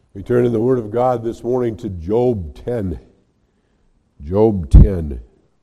We turn in the Word of God this morning to Job 10. Job 10.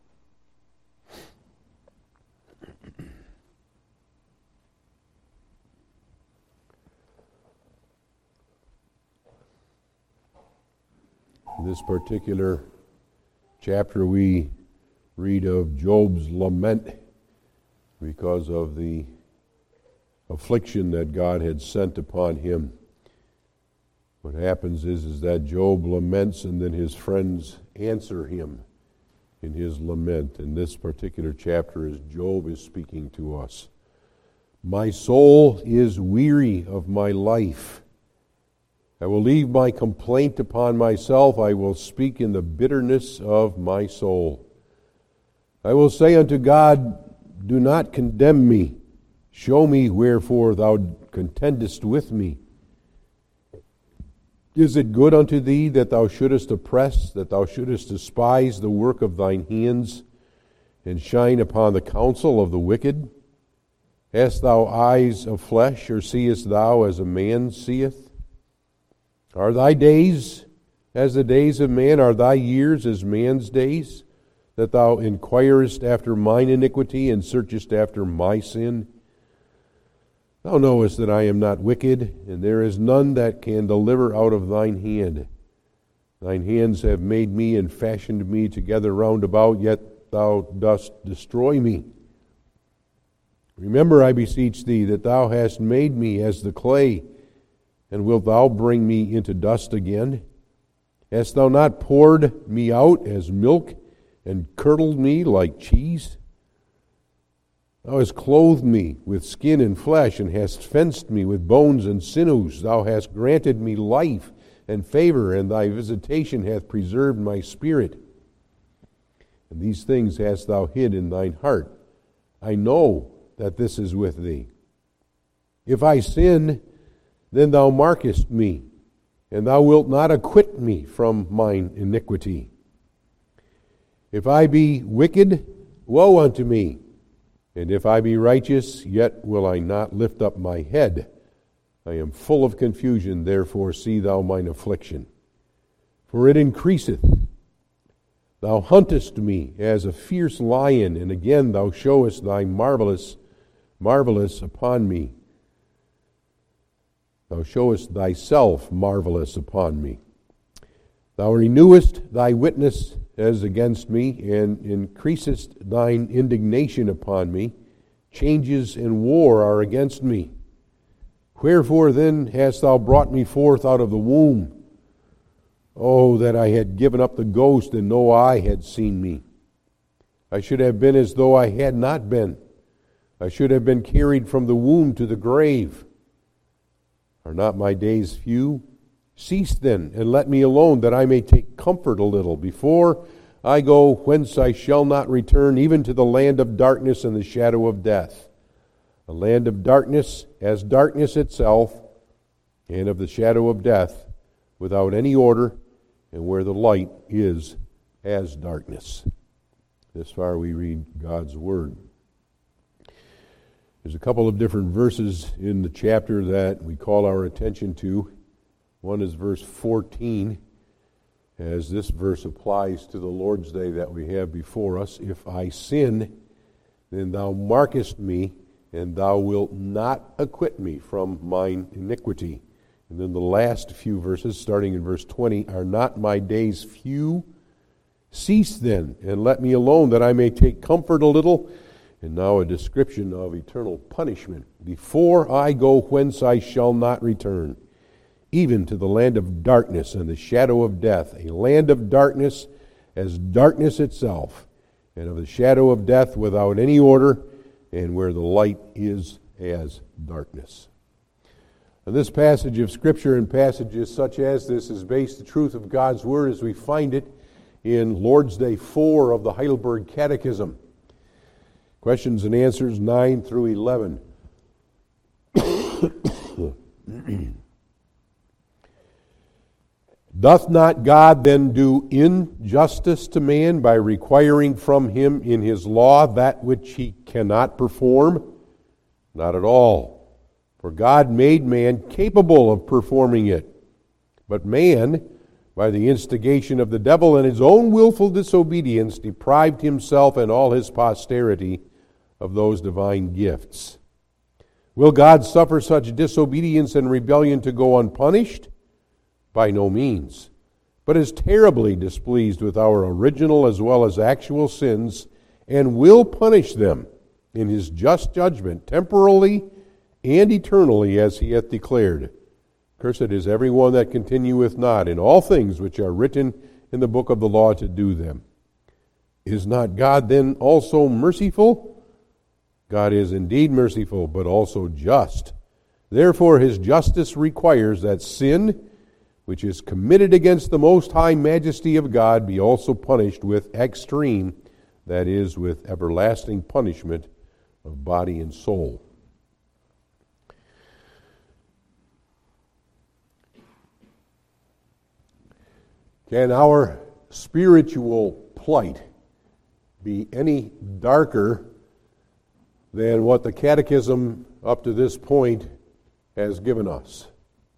In this particular chapter we read of Job's lament because of the affliction that God had sent upon him. What happens is that Job laments and then his friends answer him in his lament. In this particular chapter, as Job is speaking to us, "My soul is weary of my life. I will leave my complaint upon myself. I will speak in the bitterness of my soul. I will say unto God, do not condemn me. Show me wherefore thou contendest with me. Is it good unto thee that thou shouldest oppress, that thou shouldest despise the work of thine hands, and shine upon the counsel of the wicked? Hast thou eyes of flesh, or seest thou as a man seeth? Are thy days as the days of man? Are thy years as man's days? That thou inquirest after mine iniquity, and searchest after my sin? Thou knowest that I am not wicked, and there is none that can deliver out of thine hand. Thine hands have made me and fashioned me together round about, yet thou dost destroy me. Remember, I beseech thee, that thou hast made me as the clay, and wilt thou bring me into dust again? Hast thou not poured me out as milk, and curdled me like cheese? Thou hast clothed me with skin and flesh, and hast fenced me with bones and sinews. Thou hast granted me life and favor, and thy visitation hath preserved my spirit. And these things hast thou hid in thine heart. I know that this is with thee. If I sin, then thou markest me, and thou wilt not acquit me from mine iniquity. If I be wicked, woe unto me. And if I be righteous, yet will I not lift up my head. I am full of confusion, therefore see thou mine affliction. For it increaseth. Thou huntest me as a fierce lion, and again thou showest thy marvelous upon me. Thou showest thyself marvelous upon me. Thou renewest thy witness as against me, and increasest thine indignation upon me. Changes and war are against me. Wherefore then hast thou brought me forth out of the womb? Oh, that I had given up the ghost, and no eye had seen me. I should have been as though I had not been. I should have been carried from the womb to the grave. Are not my days few? Cease then, and let me alone, that I may take comfort a little, before I go whence I shall not return, even to the land of darkness and the shadow of death. A land of darkness as darkness itself, and of the shadow of death, without any order, and where the light is as darkness." This far we read God's Word. There's a couple of different verses in the chapter that we call our attention to. One is verse 14, as this verse applies to the Lord's Day that we have before us. "If I sin, then thou markest me, and thou wilt not acquit me from mine iniquity." And then the last few verses, starting in verse 20, "Are not my days few? Cease then, and let me alone, that I may take comfort a little." And now a description of eternal punishment. "Before I go whence I shall not return, even to the land of darkness and the shadow of death, a land of darkness as darkness itself, and of the shadow of death without any order, and where the light is as darkness." And this passage of Scripture and passages such as this is based the truth of God's Word as we find it in Lord's Day 4 of the Heidelberg Catechism. Questions and answers 9 through 11. "Doth not God then do injustice to man by requiring from him in his law that which he cannot perform? Not at all. For God made man capable of performing it. But man, by the instigation of the devil and his own willful disobedience, deprived himself and all his posterity of those divine gifts. Will God suffer such disobedience and rebellion to go unpunished? By no means, but is terribly displeased with our original as well as actual sins, and will punish them in his just judgment, temporally and eternally, as he hath declared. Cursed is every one that continueth not in all things which are written in the book of the law to do them. Is not God then also merciful? God is indeed merciful, but also just. Therefore his justice requires that sin, which is committed against the most high majesty of God, be also punished with extreme, that is, with everlasting punishment of body and soul. Can our spiritual plight be any darker than what the Catechism up to this point has given us?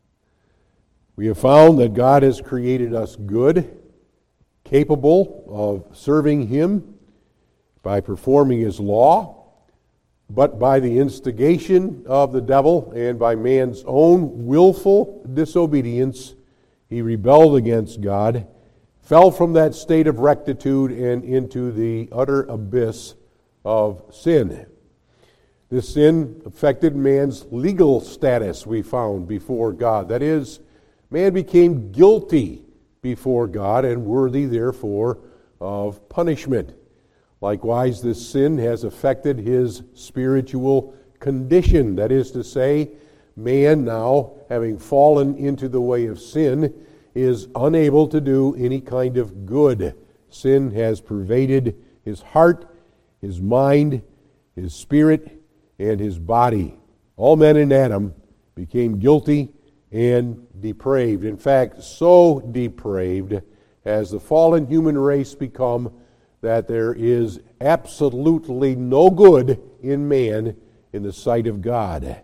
We have found that God has created us good, capable of serving Him by performing His law, but by the instigation of the devil and by man's own willful disobedience, he rebelled against God, fell from that state of rectitude and into the utter abyss of sin. This sin affected man's legal status, we found, before God. That is, man became guilty before God and worthy, therefore, of punishment. Likewise, this sin has affected his spiritual condition. That is to say, man now, having fallen into the way of sin, is unable to do any kind of good. Sin has pervaded his heart, his mind, his spirit, and his body. All men in Adam became guilty and depraved. In fact, so depraved has the fallen human race become that there is absolutely no good in man in the sight of God.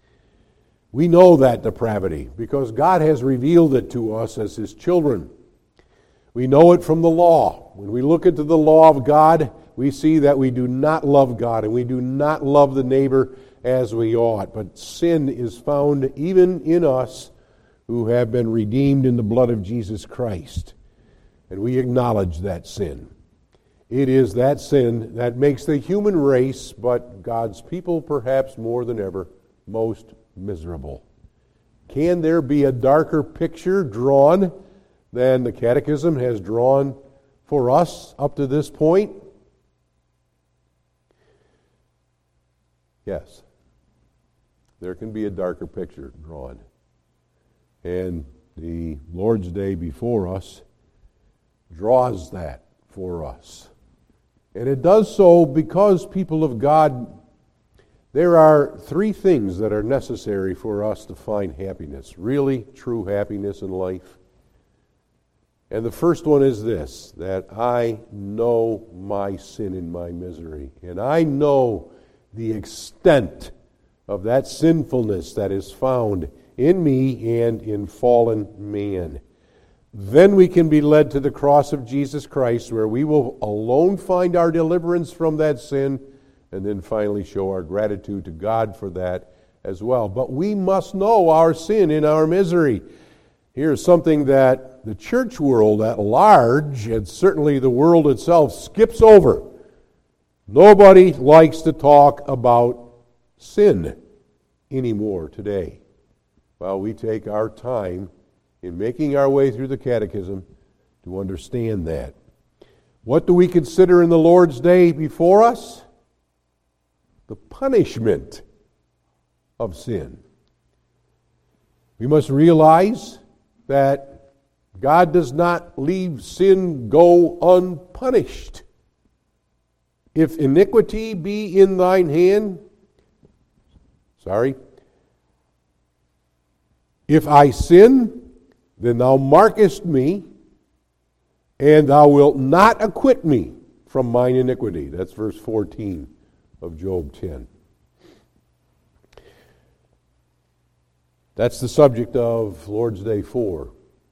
We know that depravity because God has revealed it to us as His children. We know it from the law. When we look into the law of God, we see that we do not love God and we do not love the neighbor as we ought. But sin is found even in us who have been redeemed in the blood of Jesus Christ. And we acknowledge that sin. It is that sin that makes the human race, but God's people perhaps more than ever, most miserable. Can there be a darker picture drawn than the Catechism has drawn for us up to this point? Yes. There can be a darker picture drawn. And the Lord's Day before us draws that for us. And it does so because, people of God, there are three things that are necessary for us to find happiness, really true happiness in life. And the first one is this, that I know my sin and my misery. And I know the extent of that sinfulness that is found in me and in fallen man. Then we can be led to the cross of Jesus Christ, where we will alone find our deliverance from that sin, and then finally show our gratitude to God for that as well. But we must know our sin and our misery. Here's something that the church world at large, and certainly the world itself, skips over. Nobody likes to talk about sin anymore today. Well, we take our time in making our way through the Catechism to understand that. What do we consider in the Lord's Day before us? The punishment of sin. We must realize that God does not leave sin go unpunished. If iniquity be in thine hand, if I sin, then thou markest me, and thou wilt not acquit me from mine iniquity. That's verse 14 of Job 10. That's the subject of Lord's Day 4.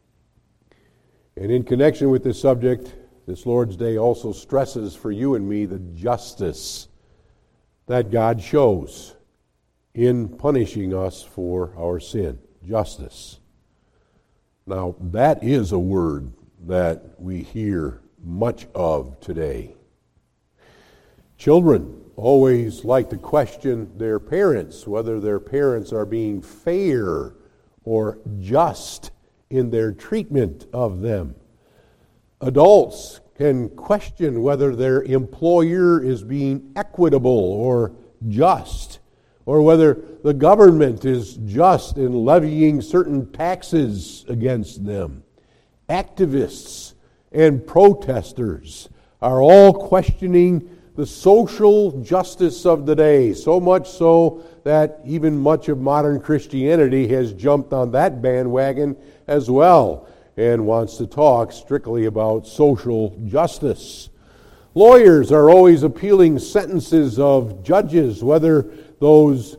And in connection with this subject, this Lord's Day also stresses for you and me the justice that God shows in punishing us for our sin. Justice. Now, that is a word that we hear much of today. Children always like to question their parents, whether their parents are being fair or just in their treatment of them. Adults can question whether their employer is being equitable or just, or whether the government is just in levying certain taxes against them. Activists and protesters are all questioning the social justice of the day, so much so that even much of modern Christianity has jumped on that bandwagon as well and wants to talk strictly about social justice. Lawyers are always appealing sentences of judges, whether those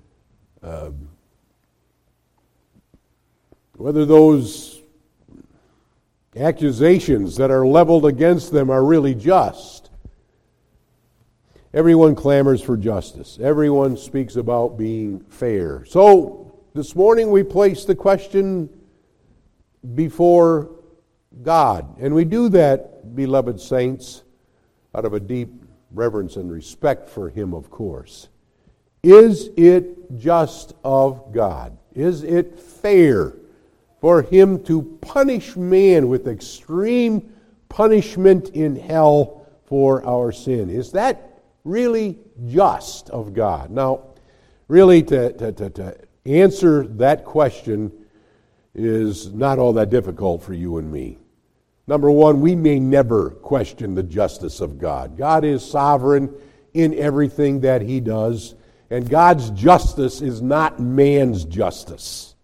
accusations that are leveled against them are really just. Everyone clamors for justice. Everyone speaks about being fair. So this morning we place the question before God. And we do that, beloved saints, out of a deep reverence and respect for Him, of course. Is it just of God? Is it fair for Him to punish man with extreme punishment in hell for our sin? Is that really just of God? Now, really, to answer that question is not all that difficult for you and me. Number one, we may never question the justice of God. God is sovereign in everything that He does, and God's justice is not man's justice.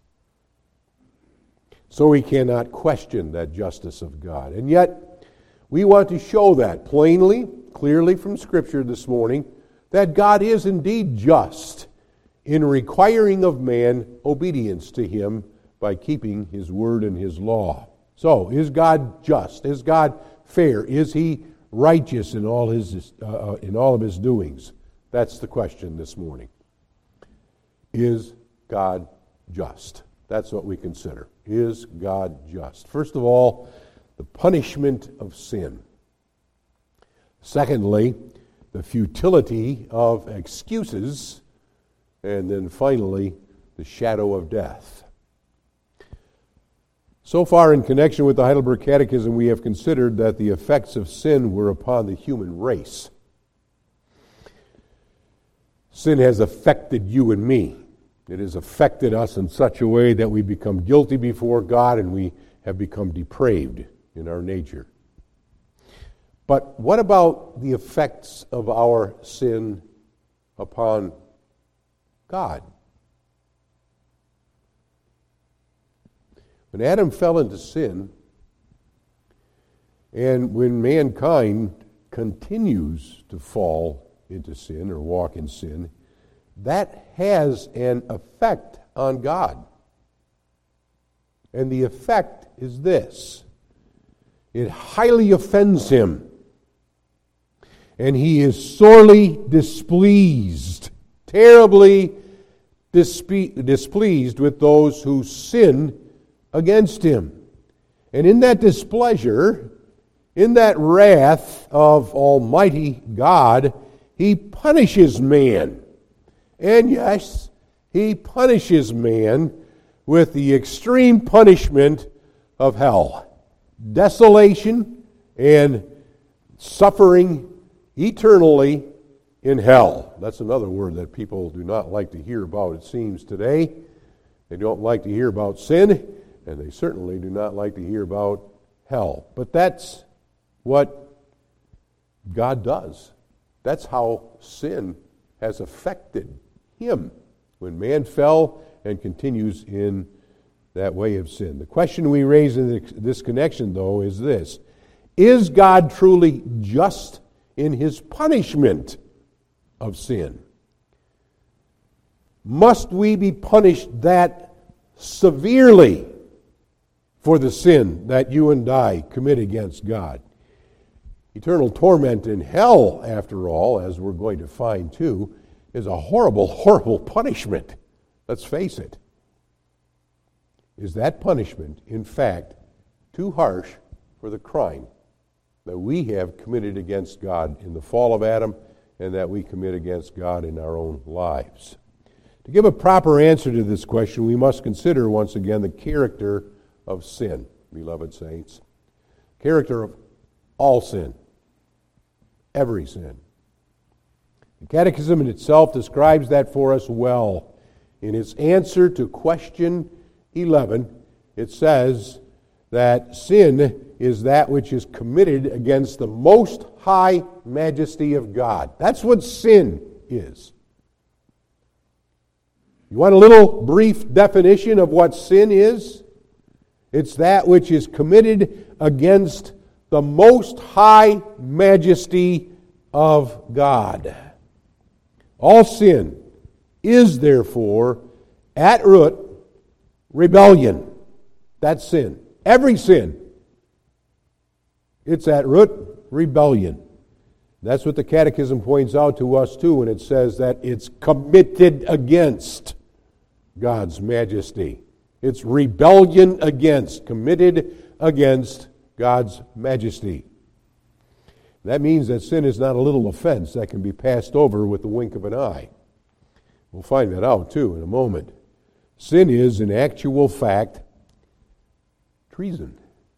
So we cannot question that justice of God. And yet, we want to show that plainly, clearly from Scripture this morning, that God is indeed just in requiring of man obedience to Him by keeping His word and His law. So, is God just? Is God fair? Is He righteous in all of His doings? That's the question this morning. Is God just? That's what we consider. Is God just? First of all, the punishment of sin. Secondly, the futility of excuses. And then finally, the shadow of death. So far in connection with the Heidelberg Catechism, we have considered that the effects of sin were upon the human race. Sin has affected you and me. It has affected us in such a way that we become guilty before God and we have become depraved in our nature. But what about the effects of our sin upon God? When Adam fell into sin, and when mankind continues to fall into sin or walk in sin, that has an effect on God. And the effect is this: it highly offends Him. And He is sorely displeased, terribly displeased with those who sin against Him. And in that displeasure, in that wrath of Almighty God, He punishes man. And yes, He punishes man with the extreme punishment of hell. Desolation and suffering eternally in hell. That's another word that people do not like to hear about, it seems, today. They don't like to hear about sin, and they certainly do not like to hear about hell. But that's what God does. That's how sin has affected Him when man fell and continues in that way of sin. The question we raise in this connection, though, is this: is God truly just in His punishment of sin? Must we be punished that severely for the sin that you and I commit against God. Eternal torment in hell, after all, as we're going to find too, is a horrible, horrible punishment. Let's face it. Is that punishment, in fact, too harsh for the crime that we have committed against God in the fall of Adam and that we commit against God in our own lives? To give a proper answer to this question, we must consider once again the character of sin, beloved saints. Character of all sin. Every sin. The Catechism in itself describes that for us well. In its answer to question 11, it says that sin is that which is committed against the most high majesty of God. That's what sin is. You want a little brief definition of what sin is? It's that which is committed against the most high majesty of God. All sin is therefore at root rebellion. That's sin. Every sin. It's at root rebellion. That's what the Catechism points out to us too when it says that it's committed against God's majesty. It's rebellion against, committed against God's majesty. That means that sin is not a little offense that can be passed over with the wink of an eye. We'll find that out too in a moment. Sin is, in actual fact, treason.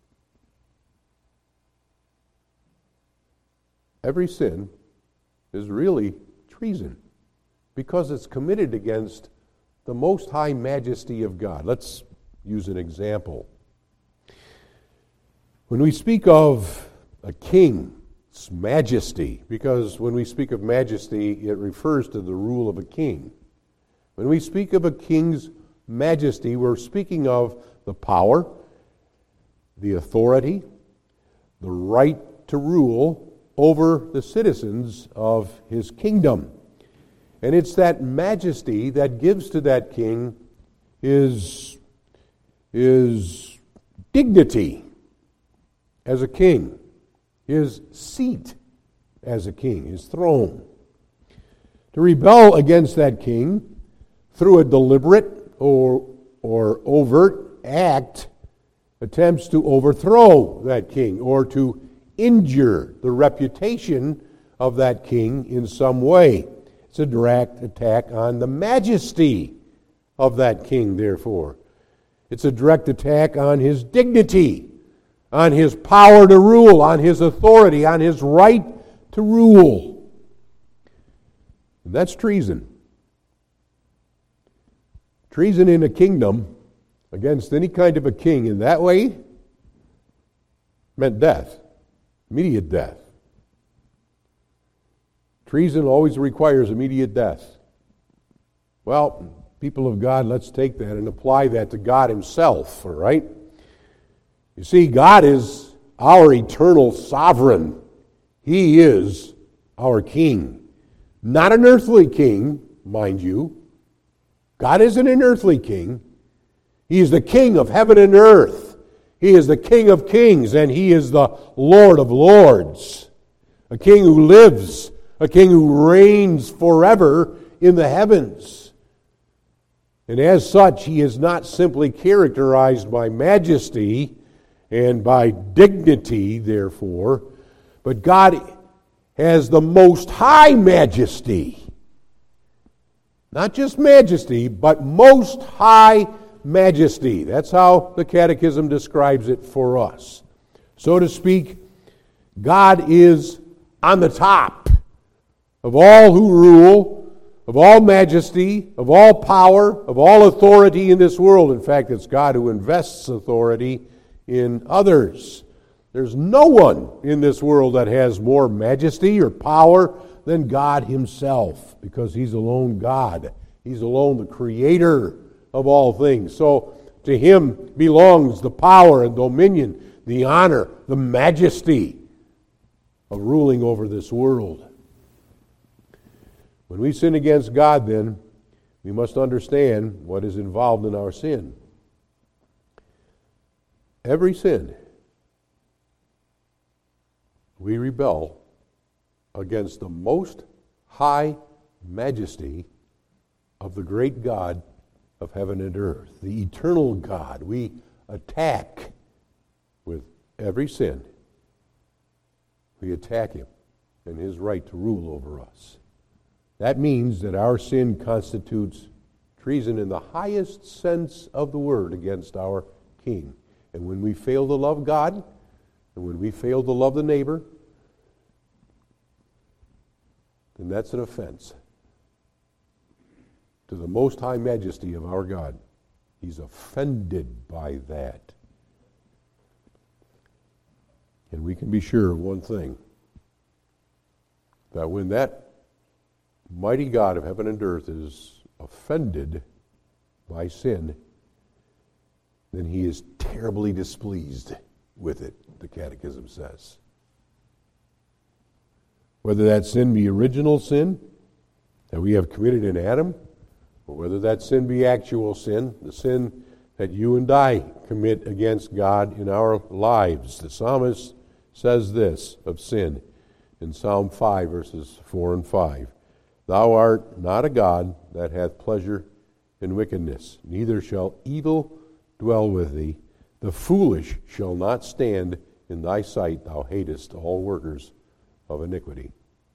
Every sin is really treason because it's committed against the most high majesty of God. Let's use an example. When we speak of a king's majesty, because when we speak of majesty, it refers to the rule of a king. When we speak of a king's majesty, we're speaking of the power, the authority, the right to rule over the citizens of his kingdom. And it's that majesty that gives to that king his dignity as a king, his seat as a king, his throne. To rebel against that king through a deliberate or overt act attempts to overthrow that king or to injure the reputation of that king in some way. It's a direct attack on the majesty of that king, therefore. It's a direct attack on his dignity, on his power to rule, on his authority, on his right to rule. And that's treason. Treason in a kingdom against any kind of a king in that way meant death, immediate death. Treason always requires immediate death. Well, people of God, let's take that and apply that to God himself, all right? You see, God is our eternal sovereign. He is our king. Not an earthly king, mind you. God isn't an earthly king. He is the king of heaven and earth. He is the King of kings, and he is the Lord of lords. A king who lives, a king who reigns forever in the heavens. And as such, he is not simply characterized by majesty and by dignity, therefore, but God has the most high majesty. Not just majesty, but most high majesty. That's how the Catechism describes it for us. So to speak, God is on the top of all who rule, of all majesty, of all power, of all authority in this world. In fact, it's God who invests authority in others. There's no one in this world that has more majesty or power than God himself, because he's alone God. He's alone the creator of all things. So to him belongs the power and dominion, the honor, the majesty of ruling over this world. When we sin against God, then, we must understand what is involved in our sin. every sin, we rebel against the most high majesty of the great God of heaven and earth, the eternal God. We attack with every sin. We attack him and his right to rule over us. That means that our sin constitutes treason in the highest sense of the word against our King. And when we fail to love God, and when we fail to love the neighbor, then that's an offense to the most high majesty of our God. He's offended by that. And we can be sure of one thing, that when that mighty God of heaven and earth is offended by sin, then he is terribly displeased with it, the Catechism says. Whether that sin be original sin that we have committed in Adam, or whether that sin be actual sin, the sin that you and I commit against God in our lives. The psalmist says this of sin in Psalm 5, verses 4 and 5. Thou art not a God that hath pleasure in wickedness, neither shall evil dwell with thee. The foolish shall not stand in thy sight. Thou hatest all workers of iniquity.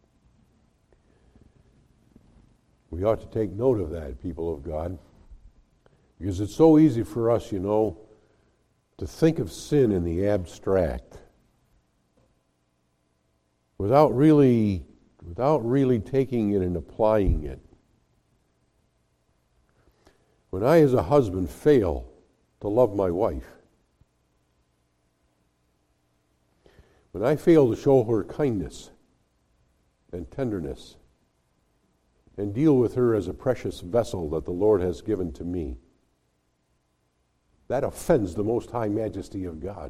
We ought to take note of that, people of God, because it's so easy for us, to think of sin in the abstract without really taking it and applying it. When I as a husband fail to love my wife, when I fail to show her kindness and tenderness and deal with her as a precious vessel that the Lord has given to me, that offends the most high majesty of God.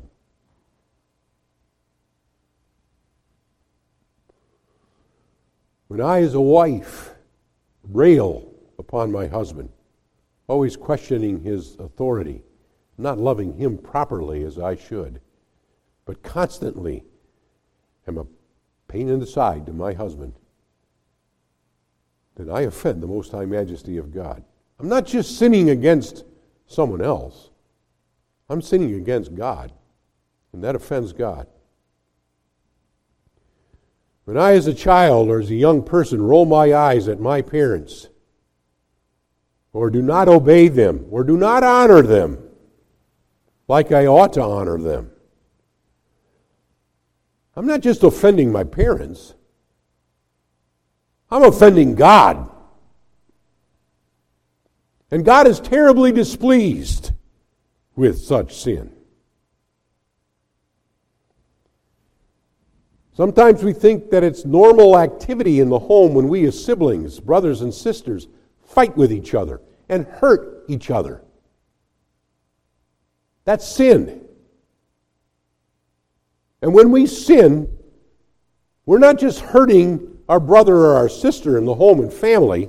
When I as a wife rail upon my husband, always questioning his authority, not loving him properly as I should, but constantly am a pain in the side to my husband, then I offend the most high majesty of God. I'm not just sinning against someone else. I'm sinning against God, and that offends God. When I as a child or as a young person roll my eyes at my parents, or do not obey them, or do not honor them like I ought to honor them, I'm not just offending my parents. I'm offending God. And God is terribly displeased with such sin. Sometimes we think that it's normal activity in the home when we as siblings, brothers and sisters, fight with each other and hurt each other. That's sin. And when we sin, we're not just hurting our brother or our sister in the home and family.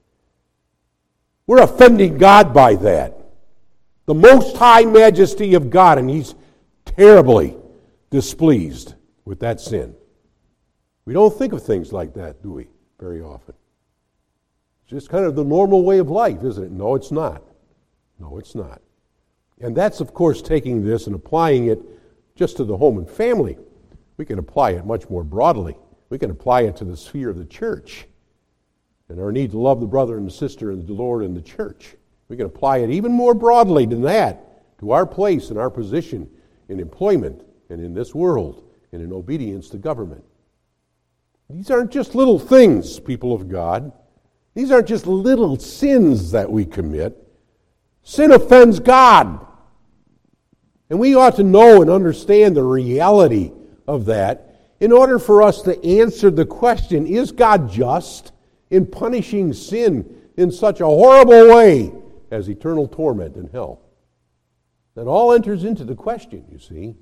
We're offending God by that. The most high majesty of God, and He's terribly displeased with that sin. We don't think of things like that, do we, very often? It's just kind of the normal way of life, isn't it? No, it's not. No, it's not. And that's, of course, taking this and applying it just to the home and family. We can apply it much more broadly. We can apply it to the sphere of the church and our need to love the brother and the sister and the Lord and the church. We can apply it even more broadly than that to our place and our position in employment and in this world and in obedience to government. These aren't just little things, people of God. These aren't just little sins that we commit. Sin offends God. And we ought to know and understand the reality of that in order for us to answer the question, is God just in punishing sin in such a horrible way as eternal torment in hell? That all enters into the question, you see.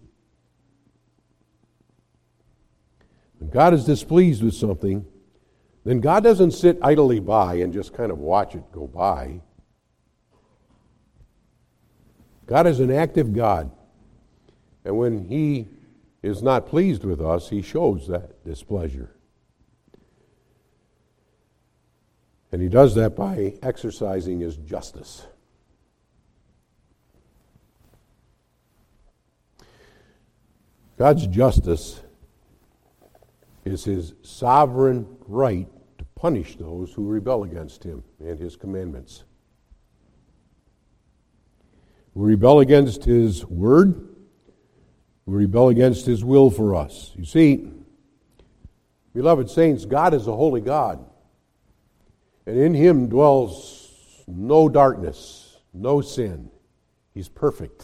When God is displeased with something, then God doesn't sit idly by and just kind of watch it go by. God is an active God. And when He is not pleased with us, He shows that displeasure. And He does that by exercising His justice. God's justice is His sovereign right to punish those who rebel against Him and His commandments. We rebel against His word. We rebel against His will for us. You see, beloved saints, God is a holy God. And in Him dwells no darkness, no sin. He's perfect.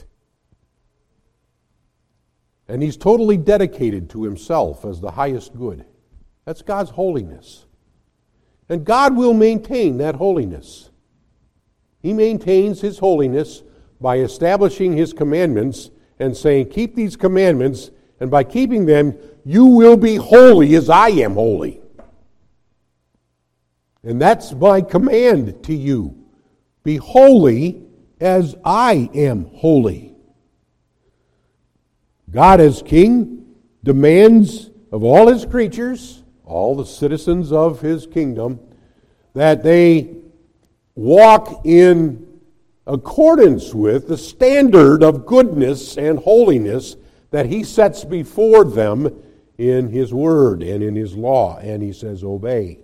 And He's totally dedicated to Himself as the highest good. That's God's holiness. And God will maintain that holiness. He maintains His holiness by establishing His commandments and saying, keep these commandments, and by keeping them, you will be holy as I am holy. And that's my command to you. Be holy as I am holy. God as King demands of all His creatures, all the citizens of His kingdom, that they walk in accordance with the standard of goodness and holiness that He sets before them in His word and in His law. And He says, obey.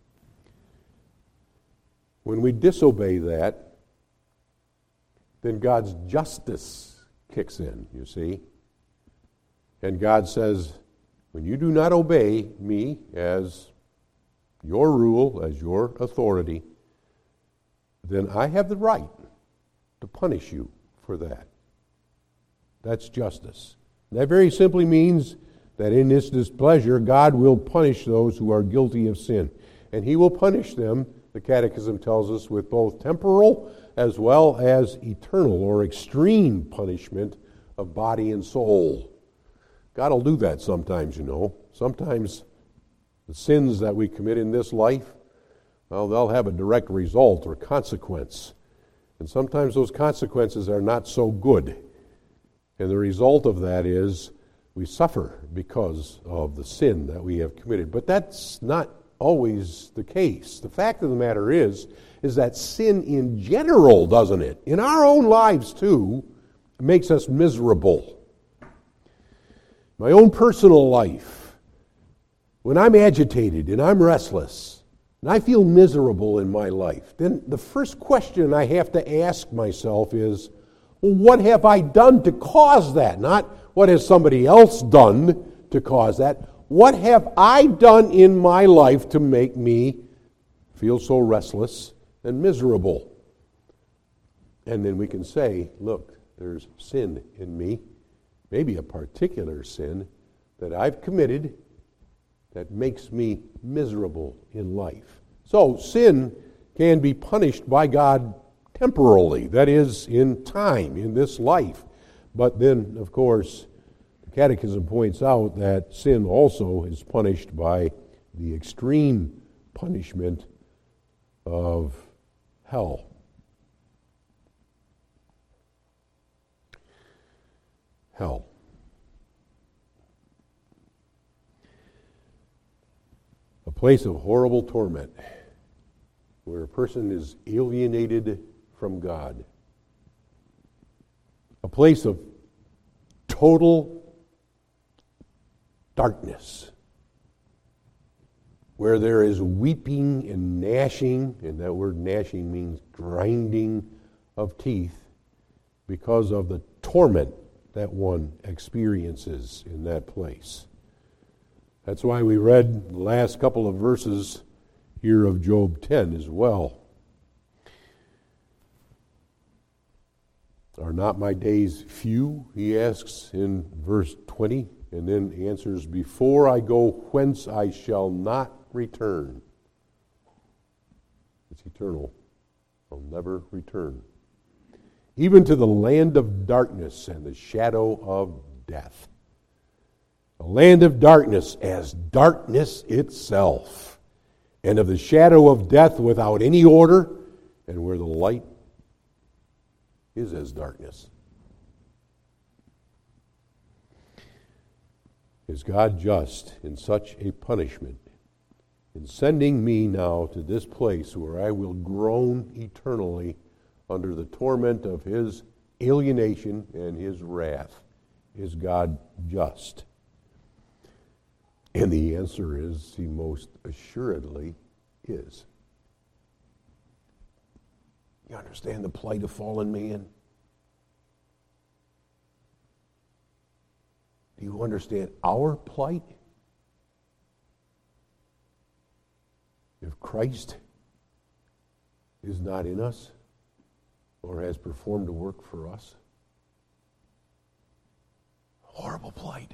When we disobey that, then God's justice kicks in, you see. And God says, when you do not obey me as your rule, as your authority, then I have the right to punish you for that. That's justice. That very simply means that in this displeasure, God will punish those who are guilty of sin. And He will punish them, the Catechism tells us, with both temporal as well as eternal or extreme punishment of body and soul. God will do that sometimes, you know. Sometimes the sins that we commit in this life, well, they'll have a direct result or consequence. And sometimes those consequences are not so good. And the result of that is we suffer because of the sin that we have committed. But that's not always the case. The fact of the matter is that sin in general, doesn't it? In our own lives too, makes us miserable. My own personal life, when I'm agitated and I'm restless and I feel miserable in my life, then the first question I have to ask myself is, well, what have I done to cause that? Not what has somebody else done to cause that. What have I done in my life to make me feel so restless and miserable? And then we can say, look, there's sin in me. Maybe a particular sin that I've committed that makes me miserable in life. So sin can be punished by God temporarily, that is, in time, in this life. But then, of course, the Catechism points out that sin also is punished by the extreme punishment of hell. Hell. A place of horrible torment where a person is alienated from God. A place of total darkness where there is weeping and gnashing, and that word gnashing means grinding of teeth, because of the torment that one experiences in that place. That's why we read the last couple of verses here of Job 10 as well. Are not my days few, he asks in verse 20, and then answers, before I go whence I shall not return. It's eternal. I'll never return. Even to the land of darkness and the shadow of death. A land of darkness as darkness itself, and of the shadow of death without any order, and where the light is as darkness. Is God just in such a punishment, in sending me now to this place where I will groan eternally under the torment of His alienation and His wrath? Is God just? And the answer is, He most assuredly is. You understand the plight of fallen man? Do you understand our plight? If Christ is not in us or has performed a work for us, horrible plight.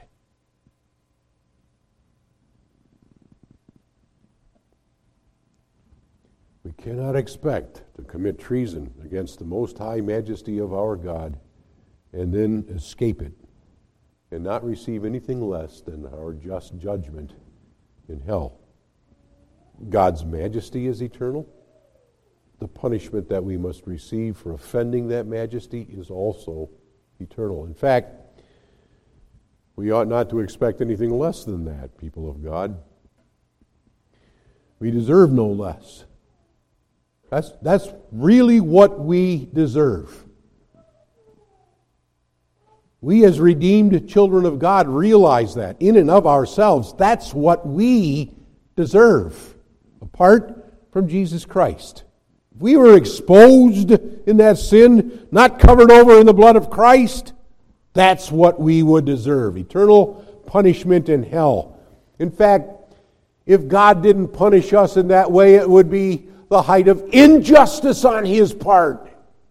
We cannot expect to commit treason against the most high majesty of our God and then escape it and not receive anything less than our just judgment in hell. God's majesty is eternal. The punishment that we must receive for offending that majesty is also eternal. In fact, we ought not to expect anything less than that, people of God. We deserve no less. That's really what we deserve. We as redeemed children of God realize that in and of ourselves, that's what we deserve, apart from Jesus Christ. If we were exposed in that sin, not covered over in the blood of Christ, that's what we would deserve, eternal punishment in hell. In fact, if God didn't punish us in that way, it would be the height of injustice on His part.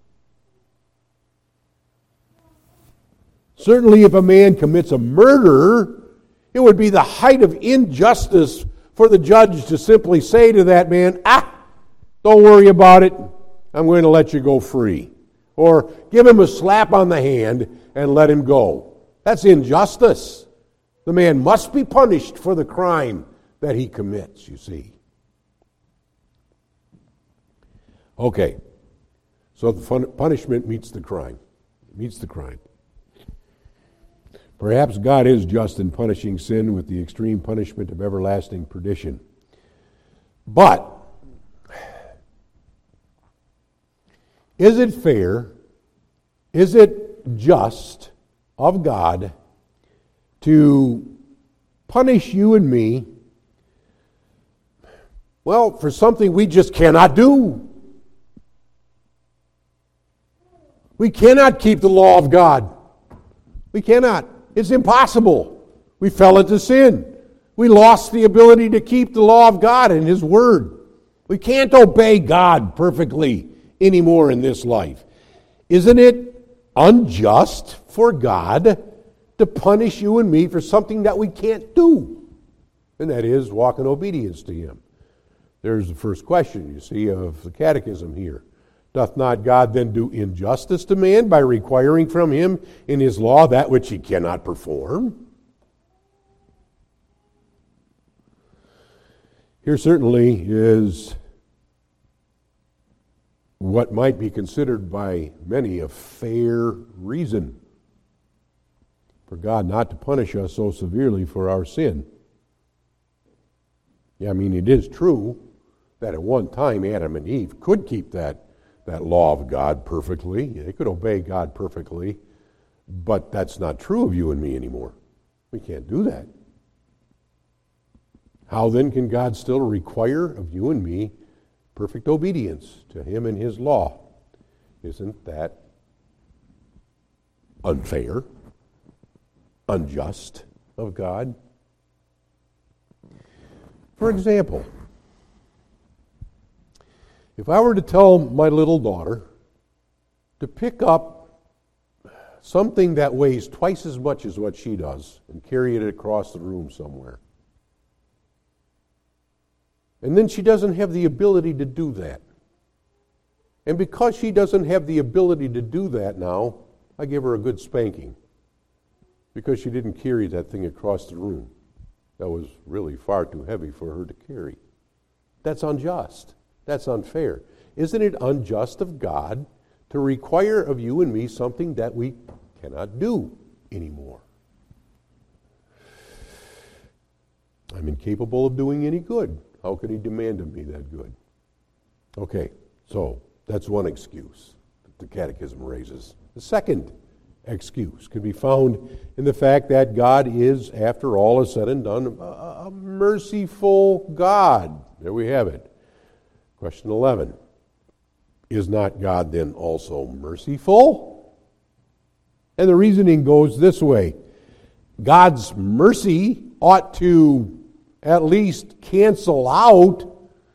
Certainly if a man commits a murder, it would be the height of injustice for the judge to simply say to that man, don't worry about it, I'm going to let you go free. Or give him a slap on the hand and let him go. That's injustice. The man must be punished for the crime that he commits, you see. Okay, so the punishment meets the crime. It meets the crime. Perhaps God is just in punishing sin with the extreme punishment of everlasting perdition. But is it fair, is it just of God to punish you and me, well, for something we just cannot do? We cannot keep the law of God. We cannot. It's impossible. We fell into sin. We lost the ability to keep the law of God and His Word. We can't obey God perfectly anymore in this life. Isn't it unjust for God to punish you and me for something that we can't do? And that is walk in obedience to Him. There's the first question, you see, of the catechism here. Doth not God then do injustice to man by requiring from him in His law that which he cannot perform? Here certainly is what might be considered by many a fair reason for God not to punish us so severely for our sin. Yeah, I mean, it is true that at one time Adam and Eve could keep that law of God perfectly. They could obey God perfectly, but that's not true of you and me anymore. We can't do that. How then can God still require of you and me perfect obedience to Him and His law? Isn't that unfair, unjust of God? For example, if I were to tell my little daughter to pick up something that weighs twice as much as what she does and carry it across the room somewhere, and then she doesn't have the ability to do that, and because she doesn't have the ability to do that now, I give her a good spanking because she didn't carry that thing across the room. That was really far too heavy for her to carry. That's unjust. That's unfair. Isn't it unjust of God to require of you and me something that we cannot do anymore? I'm incapable of doing any good. How could he demand of me that good? Okay, so that's one excuse that the Catechism raises. The second excuse can be found in the fact that God is, after all is said and done, a merciful God. There we have it. Question 11. Is not God then also merciful? And the reasoning goes this way. God's mercy ought to at least cancel out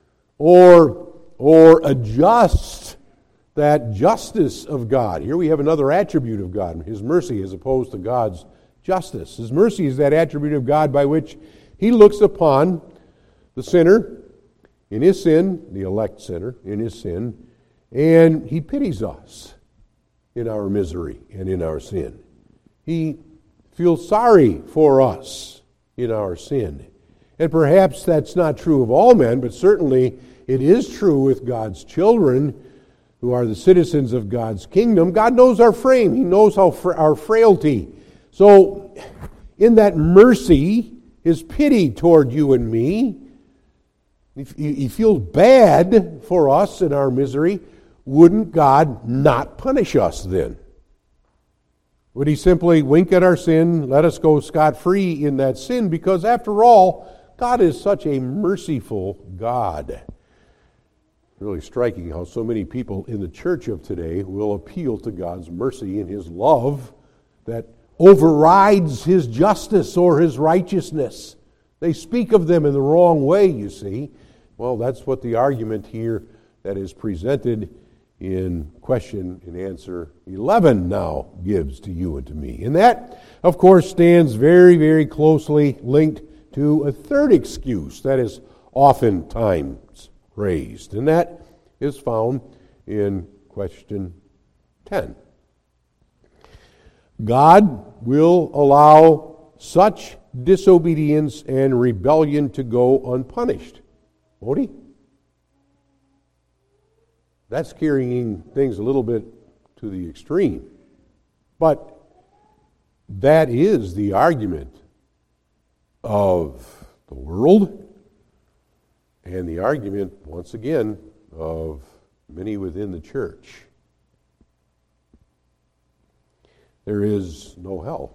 or adjust that justice of God. Here we have another attribute of God, His mercy, as opposed to God's justice. His mercy is that attribute of God by which He looks upon the sinner in his sin, the elect sinner in his sin, and He pities us in our misery and in our sin. He feels sorry for us in our sin. And perhaps that's not true of all men, but certainly it is true with God's children who are the citizens of God's kingdom. God knows our frame. He knows our frailty. So in that mercy, His pity toward you and me, He feels bad for us in our misery. Wouldn't God not punish us then? Would He simply wink at our sin, let us go scot-free in that sin? Because after all, God is such a merciful God. Really striking how so many people in the church of today will appeal to God's mercy and His love that overrides His justice or His righteousness. They speak of them in the wrong way, you see. Well, that's what the argument here that is presented in question and answer 11 now gives to you and to me. And that, of course, stands very, very closely linked to a third excuse that is oftentimes raised, and that is found in question 10. God will allow such disobedience and rebellion to go unpunished, won't He? That's carrying things a little bit to the extreme. But that is the argument of the world and the argument, once again, of many within the church. There is no hell.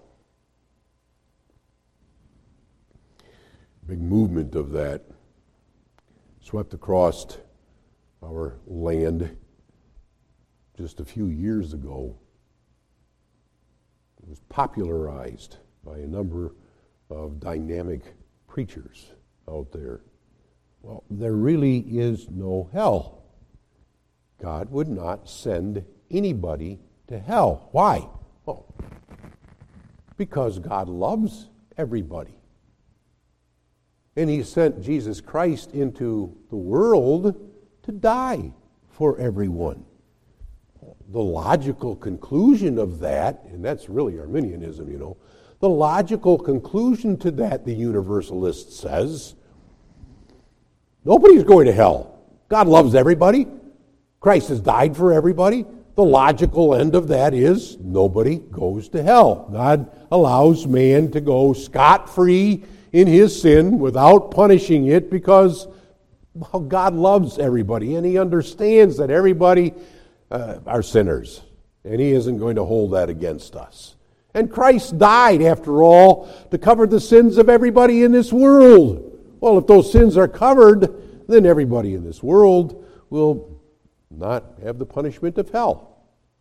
Big movement of that swept across our land just a few years ago. It was popularized by a number of dynamic preachers out there. Well, there really is no hell. God would not send anybody to hell. Why? Well, because God loves everybody. And He sent Jesus Christ into the world to die for everyone. The logical conclusion of that, and that's really Arminianism, you know, the logical conclusion to that, the universalist says, nobody's going to hell. God loves everybody. Christ has died for everybody. The logical end of that is nobody goes to hell. God allows man to go scot-free in his sin without punishing it because God loves everybody, and He understands that everybody are sinners, and He isn't going to hold that against us. And Christ died, after all, to cover the sins of everybody in this world. Well, if those sins are covered, then everybody in this world will not have the punishment of hell.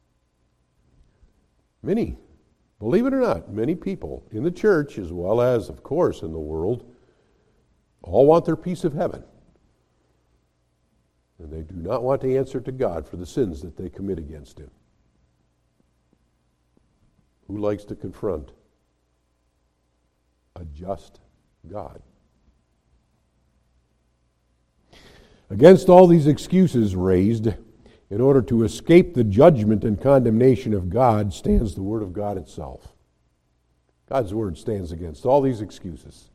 Many, believe it or not, many people in the church, as well as, of course, in the world, all want their piece of heaven. And they do not want to answer to God for the sins that they commit against Him. Who likes to confront a just God? Against all these excuses raised in order to escape the judgment and condemnation of God stands the Word of God itself. God's Word stands against all these excuses.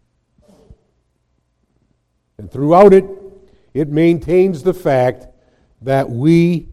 And throughout it, it maintains the fact that we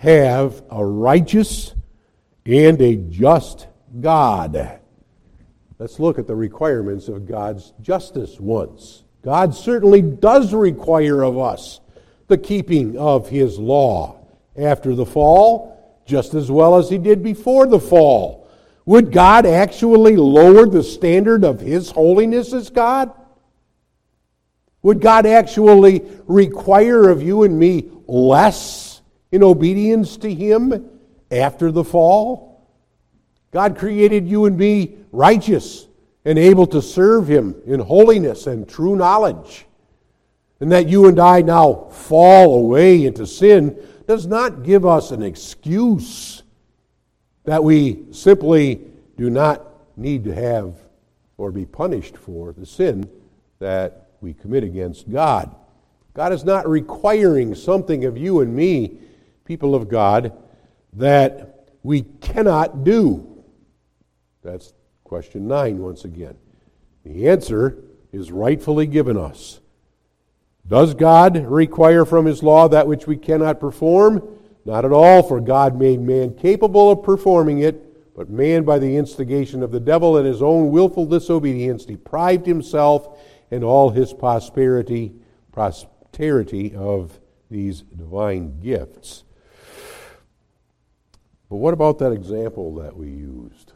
have a righteous and a just God. Let's look at the requirements of God's justice once. God certainly does require of us the keeping of His law after the fall, just as well as He did before the fall. Would God actually lower the standard of His holiness as God? Would God actually require of you and me less in obedience to Him after the fall? God created you and me righteous and able to serve Him in holiness and true knowledge. And that you and I now fall away into sin does not give us an excuse that we simply do not need to have or be punished for the sin that we commit against God. God is not requiring something of you and me, people of God, that we cannot do. That's question 9 once again. The answer is rightfully given us. Does God require from His law that which we cannot perform? Not at all, for God made man capable of performing it, but man, by the instigation of the devil and his own willful disobedience, deprived himself and all his posterity of these divine gifts. But what about that example that we used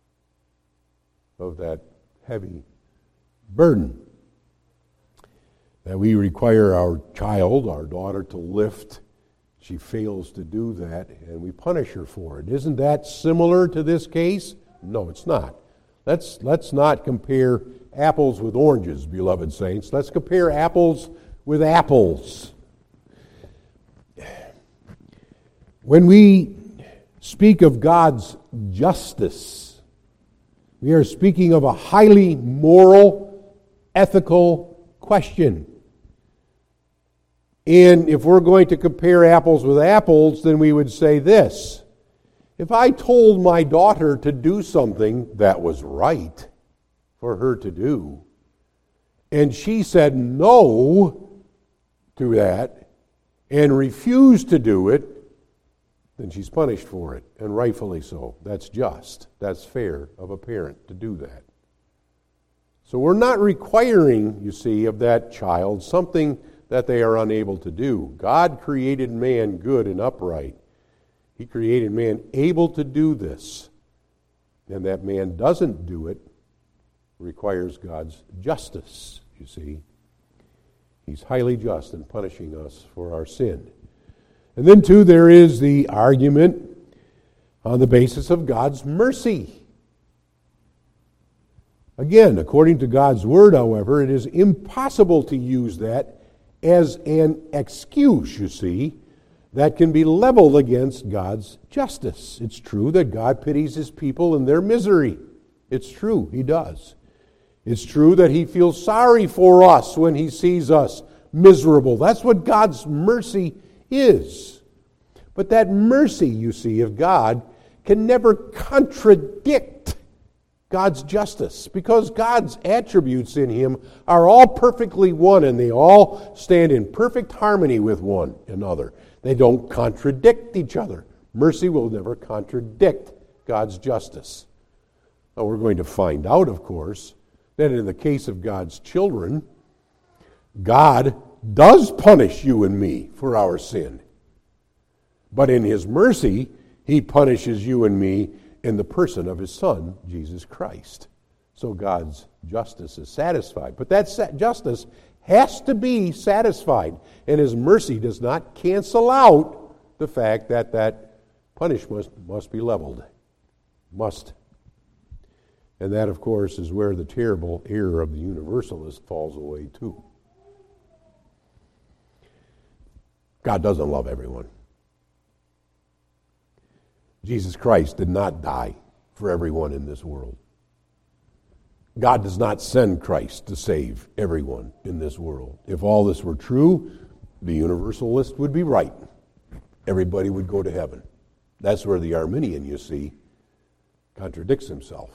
of that heavy burden that we require our child, our daughter, to lift? She fails to do that, and we punish her for it. Isn't that similar to this case? No, it's not. Let's not compare apples with oranges, beloved saints. Let's compare apples with apples. When we speak of God's justice, we are speaking of a highly moral, ethical question. And if we're going to compare apples with apples, then we would say this. If I told my daughter to do something that was right for her to do, and she said no to that and refused to do it, then she's punished for it, and rightfully so. That's just. That's fair of a parent to do that. So we're not requiring, you see, of that child something that they are unable to do. God created man good and upright. He created man able to do this. And that man doesn't do it requires God's justice, you see. He's highly just in punishing us for our sin. And then, too, there is the argument on the basis of God's mercy. Again, according to God's Word, however, it is impossible to use that as an excuse, you see, that can be leveled against God's justice. It's true that God pities His people in their misery. It's true, He does. It's true that He feels sorry for us when He sees us miserable. That's what God's mercy is. But that mercy, you see, of God can never contradict God's justice, because God's attributes in Him are all perfectly one, and they all stand in perfect harmony with one another. They don't contradict each other. Mercy will never contradict God's justice. Now, we're going to find out, of course, that in the case of God's children, God does punish you and me for our sin. But in His mercy, He punishes you and me in the person of His Son, Jesus Christ. So God's justice is satisfied. But that justice has to be satisfied. And His mercy does not cancel out the fact that that punishment must be leveled. Must. And that, of course, is where the terrible error of the universalist falls away too. God doesn't love everyone. Jesus Christ did not die for everyone in this world. God does not send Christ to save everyone in this world. If all this were true, the universalist would be right. Everybody would go to heaven. That's where the Arminian, you see, contradicts himself.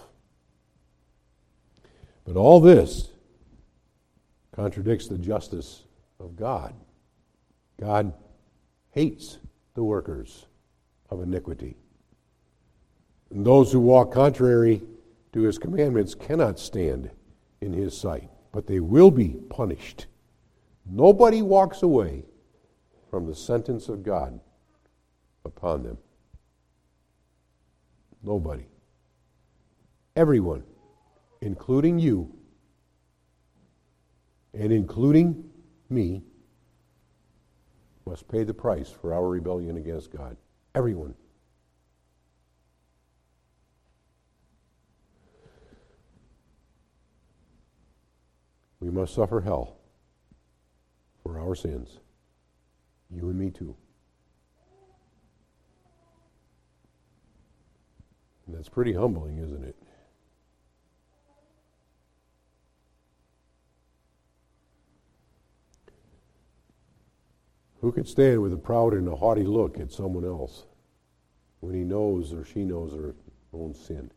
But all this contradicts the justice of God. God hates the workers of iniquity. And those who walk contrary to his commandments cannot stand in his sight, but they will be punished. Nobody walks away from the sentence of God upon them. Nobody. Everyone, including you and including me, must pay the price for our rebellion against God. Everyone. We must suffer hell for our sins. You and me too. And that's pretty humbling, isn't it? Who could stand with a proud and a haughty look at someone else when he knows or she knows their own sin?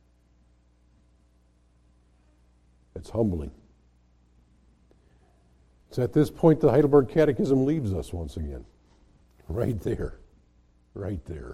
It's humbling. It's at this point the Heidelberg Catechism leaves us once again. Right there. Right there.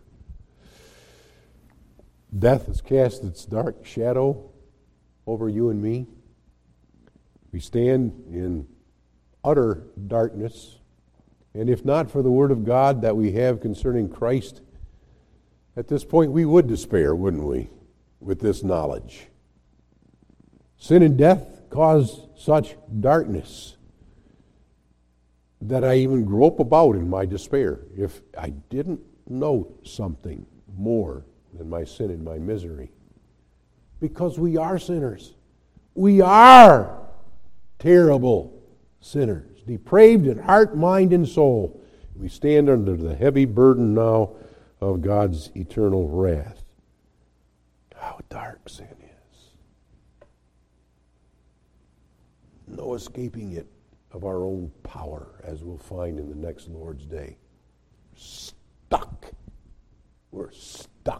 Death has cast its dark shadow over you and me. We stand in utter darkness. And if not for the Word of God that we have concerning Christ, at this point we would despair, wouldn't we, with this knowledge? Sin and death cause such darkness that I even grope about in my despair if I didn't know something more than my sin and my misery. Because we are sinners. We are terrible sinners, depraved in heart, mind, and soul. We stand under the heavy burden now of God's eternal wrath. How dark sin is. No escaping it of our own power, as we'll find in the next Lord's Day. Stuck. We're stuck.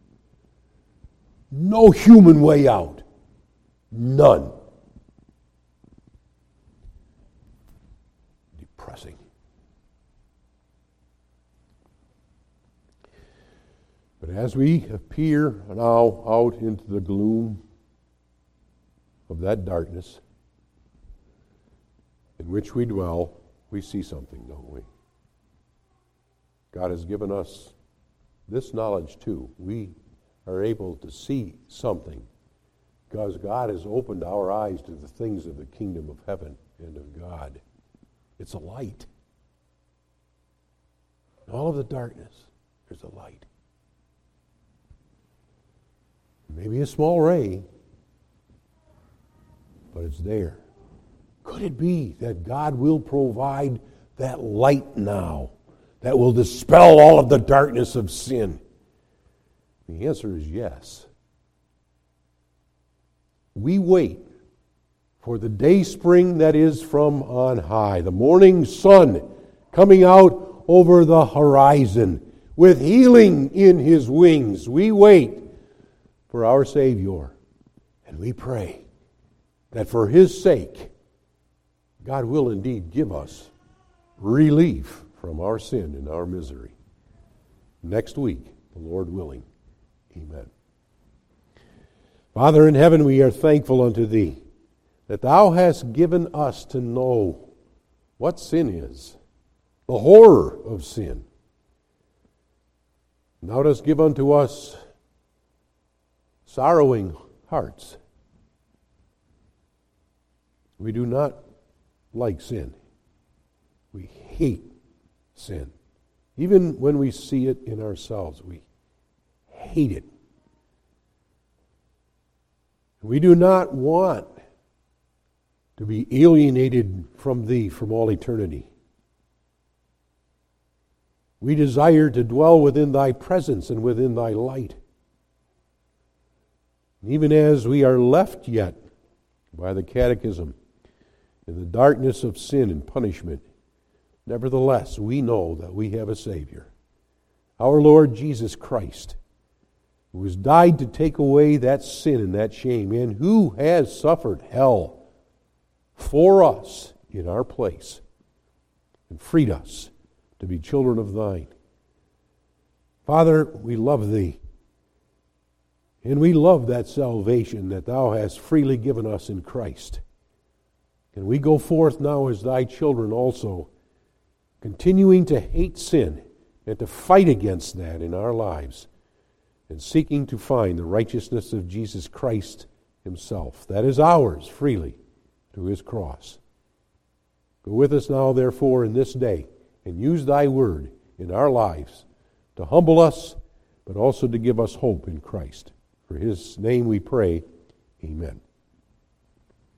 No human way out. None. Depressing. But as we appear now out into the gloom of that darkness in which we dwell, we see something, don't we? God has given us this knowledge too. We are able to see something because God has opened our eyes to the things of the kingdom of heaven and of God. It's a light. In all of the darkness, there's a light. Maybe a small ray, but it's there. Could it be that God will provide that light now that will dispel all of the darkness of sin? The answer is yes. We wait for the day spring that is from on high, the morning sun coming out over the horizon with healing in his wings. We wait for our Savior, and we pray that for his sake, God will indeed give us relief from our sin and our misery. Next week, the Lord willing. Amen. Father in heaven, we are thankful unto thee that thou hast given us to know what sin is, the horror of sin. And thou dost give unto us sorrowing hearts. We do not like sin. We hate sin. Even when we see it in ourselves, we hate it. We do not want to be alienated from thee from all eternity. We desire to dwell within thy presence and within thy light. Even as we are left yet by the Catechism in the darkness of sin and punishment, nevertheless, we know that we have a Savior, our Lord Jesus Christ, who has died to take away that sin and that shame, and who has suffered hell for us in our place and freed us to be children of thine. Father, we love thee, And we love that salvation that thou hast freely given us in Christ. And we go forth now as thy children also, continuing to hate sin and to fight against that in our lives, and seeking to find the righteousness of Jesus Christ himself. That is ours freely through his cross. Go with us now, therefore, in this day, and use thy word in our lives to humble us, but also to give us hope in Christ. For his name we pray, amen.